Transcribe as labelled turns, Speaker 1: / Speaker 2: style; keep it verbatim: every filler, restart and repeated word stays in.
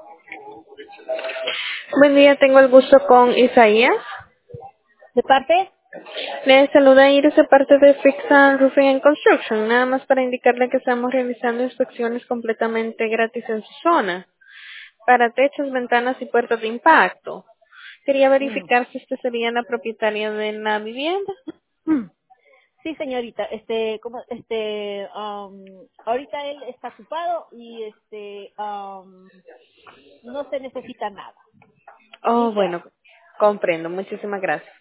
Speaker 1: Buen día, tengo el gusto con Isaías.
Speaker 2: ¿De parte?
Speaker 1: Le saluda Iris de parte de Fix and Roofing and Construction, nada más para indicarle que estamos realizando inspecciones completamente gratis en su zona, para techos, ventanas y puertas de impacto. Quería
Speaker 2: Mm.
Speaker 1: verificar si usted sería la propietaria de la vivienda.
Speaker 2: Mm. Sí, señorita. Este, como, este, am, ahorita él está ocupado y este, am, no se necesita nada.
Speaker 1: Oh,
Speaker 2: Muchas
Speaker 1: bueno,
Speaker 2: gracias.
Speaker 1: comprendo. Muchísimas gracias.